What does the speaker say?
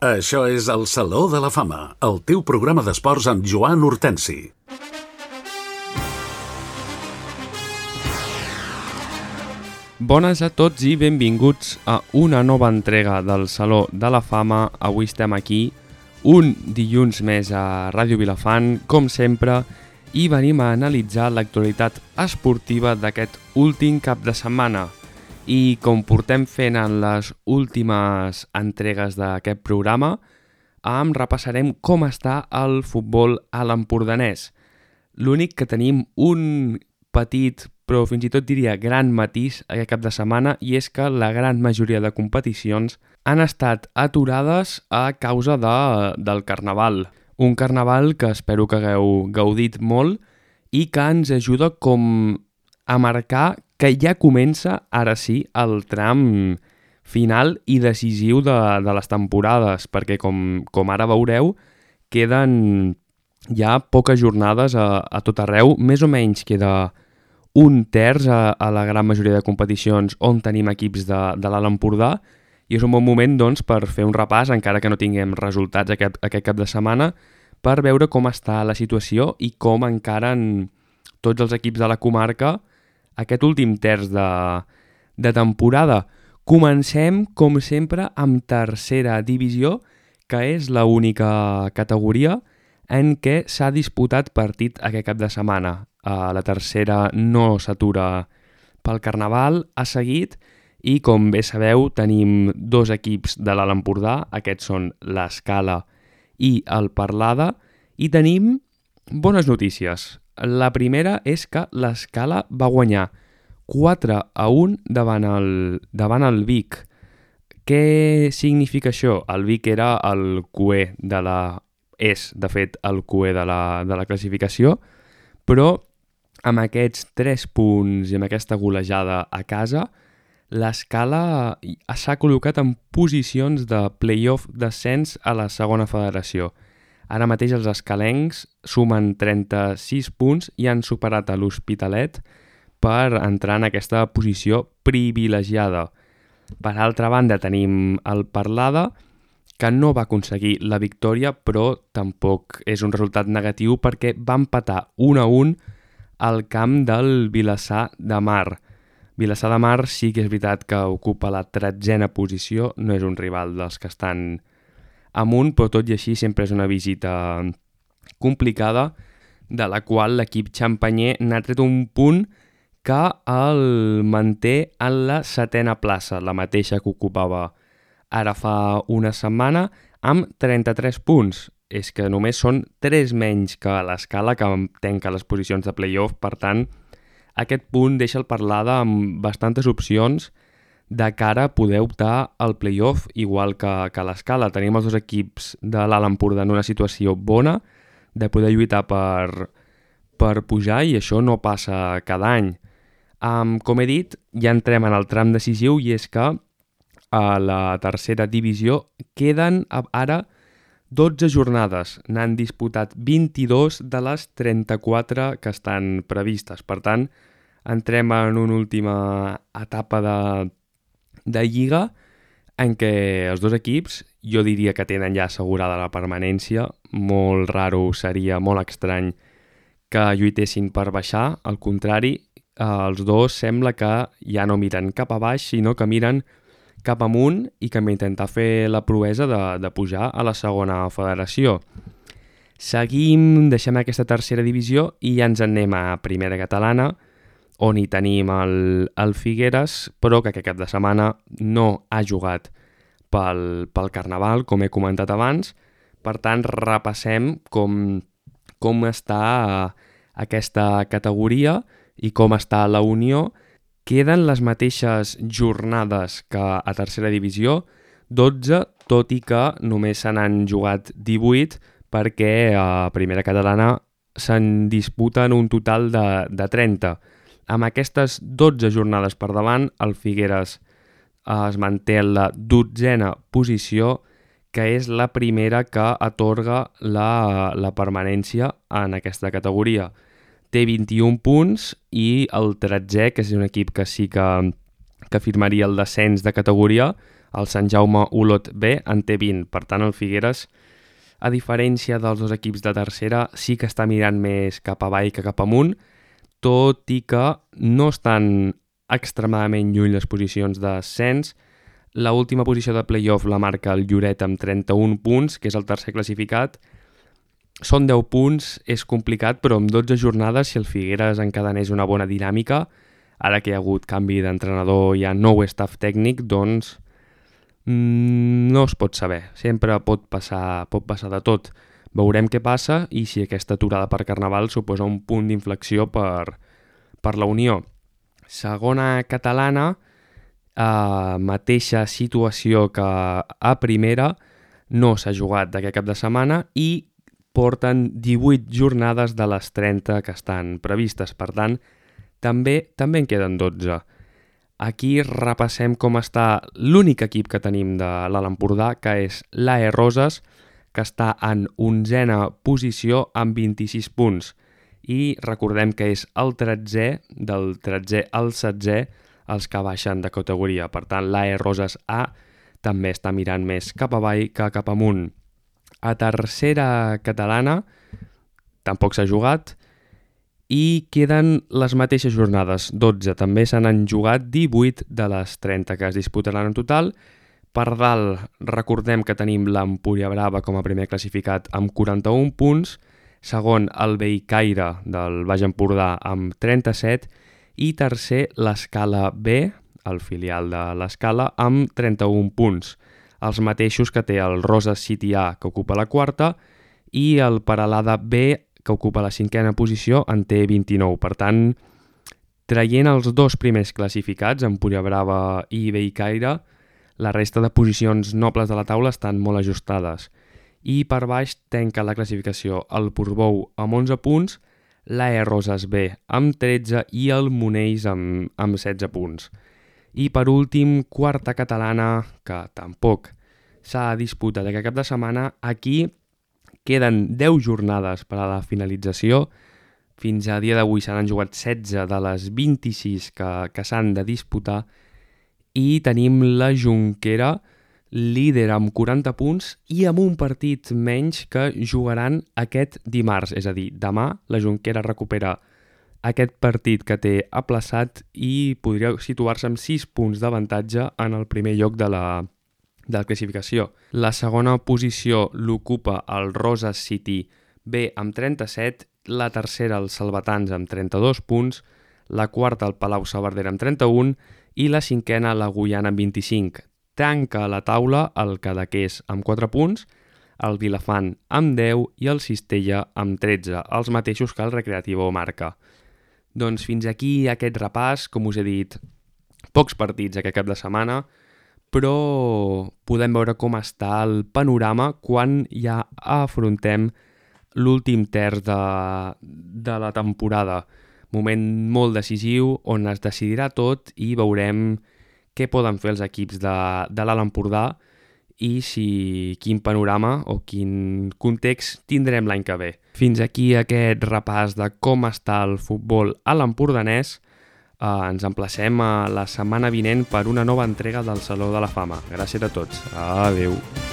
Això és el Saló de la Fama, el teu programa d'esports amb Joan Hortensi. Bones a tots i benvinguts a una nova entrega del Saló de la Fama. Avui estem aquí, un dilluns més a Ràdio Vilafant, com sempre, i venim a analitzar l'actualitat esportiva d'aquest últim cap de setmana. I com portem fent en les últimes entregues d'aquest programa, repassarem com està el futbol a l'empordanès. L'únic que tenim un petit, però fins i tot diria gran matís aquest cap de setmana, i és que la gran majoria de competicions han estat aturades a causa del Carnaval. Un Carnaval que espero que hagueu gaudit molt i que ens ajuda com a marcar que ja comença, ara sí, el tram final i decisiu de les temporades, perquè com ara veureu, queden ja poques jornades a tot arreu, més o menys queda un terç a la gran majoria de competicions on tenim equips de l'Alt Empordà, i és un bon moment doncs, per fer un repàs, encara que no tinguem resultats aquest cap de setmana, per veure com està la situació i com encaren tots els equips de la comarca aquest últim terç de temporada. Comencem, com sempre, amb tercera divisió, que és l'única categoria en què s'ha disputat partit aquest cap de setmana. La tercera no s'atura pel Carnaval, ha seguit, i com bé sabeu tenim dos equips de l'Alt Empordà, aquests són l'Escala i el Parlada, i tenim bones notícies. La primera és que l'Escala va guanyar 4-1 davant el Vic. Què significa això? El Vic era el cuer és, de fet, el cuer de la classificació, però amb aquests 3 punts i amb aquesta golejada a casa, l'Escala s'ha col·locat en posicions de play-off d'ascens a la segona federació. Ara mateix els escalencs sumen 36 punts i han superat a l'Hospitalet per entrar en aquesta posició privilegiada. Per altra banda tenim el Parlada, que no va aconseguir la victòria, però tampoc és un resultat negatiu perquè va empatar 1-1 al camp del Vilassar de Mar. Vilassar de Mar sí que és veritat que ocupa la 13a posició, no és un rival dels que estan amunt, però tot i així sempre és una visita complicada, de la qual l'equip xampanyer n'ha tret un punt que el manté en la 7a plaça, la mateixa que ocupava ara fa una setmana, amb 33 punts. És que només són 3 menys que l'Escala, que tanca les posicions de play-off. Per tant, aquest punt deixa el Parlada amb bastantes opcions de cara a poder optar al play-off, igual que l'Escala. Tenim els dos equips de l'Alt Empordà en una situació bona de poder lluitar per pujar, i això no passa cada any. Com he dit, ja entrem en el tram decisiu, i és que a la tercera divisió queden ara 12 jornades. N'han disputat 22 de les 34 que estan previstes. Per tant, entrem en una última etapa de lliga en què els dos equips, jo diria que tenen ja assegurada la permanència. Molt raro seria, molt estrany, que lluitessin per baixar. Al contrari, els dos sembla que ja no miren cap a baix, sinó que miren cap amunt i que intentar fer la proesa de pujar a la segona federació. Seguim, deixem aquesta tercera divisió i ja ens anem a primera catalana, on hi tenim el Figueres, però que aquest cap de setmana no ha jugat pel Carnaval, com he comentat abans. Per tant, repassem com està aquesta categoria i com està la Unió. Queden les mateixes jornades que a tercera divisió, 12, tot i que només se n'han jugat 18, perquè a primera catalana se'n disputen un total de 30. Amb aquestes 12 jornades per davant, el Figueres es manté en la 12a posició, que és la primera que atorga la permanència en aquesta categoria. Té 21 punts, i el 13è, que és un equip que sí que firmaria el descens de categoria, El Sant Jaume Olot B en té 20. Per tant, el Figueres, a diferència dels dos equips de tercera, sí que està mirant més cap avall que cap amunt, tot i que no estan extremadament lluny les posicions d'ascens. L'última posició de play-off la marca el Lloret amb 31 punts, que és el tercer classificat. Són 10 punts, és complicat, però amb 12 jornades, si el Figueres encadenés una bona dinàmica, ara que hi ha hagut canvi d'entrenador, hi ha nou staff tècnic, doncs no es pot saber. Sempre pot passar de tot. Veurem què passa i si aquesta aturada per Carnaval suposa un punt d'inflexió per la Unió. Segona catalana, mateixa situació que a primera, no s'ha jugat d'aquest cap de setmana i porten 18 jornades de les 30 que estan previstes. Per tant, també en queden 12. Aquí repassem com està l'únic equip que tenim de l'Alt Empordà, que és l'AE Roses, que està en 11a posició amb 26 punts. I recordem que és el 13è, del 13è al 16è, els que baixen de categoria. Per tant, l'AE Roses A també està mirant més cap avall que cap amunt. A tercera catalana tampoc s'ha jugat i queden les mateixes jornades, 12. També se n'han jugat 18 de les 30 que es disputaran en total. Per dalt, recordem que tenim l'Empúria Brava com a primer classificat amb 41 punts, segon el Bellcaire del Baix Empordà amb 37 i tercer l'Escala B, el filial de l'Escala, amb 31 punts. Els mateixos que té el Roses City A, que ocupa la quarta, i el Peralada B, que ocupa la 5a posició, en té 29. Per tant, traient els dos primers classificats, Empúria Brava i Bellcaire, la resta de posicions nobles de la taula estan molt ajustades. I per baix tanca la classificació el Portbou amb 11 punts, l'AE Roses B amb 13 i el Monells amb 16 punts. I per últim, quarta catalana, que tampoc s'ha disputat aquest cap de setmana. Aquí queden 10 jornades per a la finalització. Fins a dia d'avui se n'han jugat 16 de les 26 que s'han de disputar. I tenim la Jonquera, líder amb 40 punts i amb un partit menys que jugaran aquest dimarts. És a dir, demà la Jonquera recupera aquest partit que té aplaçat i podria situar-se amb 6 punts d'avantatge en el primer lloc de la classificació. La segona posició l'ocupa el Roses City B amb 37, la tercera els Salvatans amb 32 punts, la quarta el Palau-saverdera amb 31 i la cinquena la Guyana amb 25. Tanca la taula el Cadaqués amb 4 punts, el Vilafant amb 10 i el Cistella amb 13, els mateixos que el Recreativo marca. Doncs fins aquí aquest repàs, com us he dit, pocs partits aquest cap de setmana, però podem veure com està el panorama quan ja afrontem l'últim terç de la temporada. Moment molt decisiu on es decidirà tot i veurem què poden fer els equips de l'Alt Empordà i quin panorama o quin context tindrem l'any que ve. Fins aquí aquest repàs de com està el futbol a l'empordanès. Ens emplacem a la setmana vinent per una nova entrega del Saló de la Fama. Gràcies a tots. Adéu.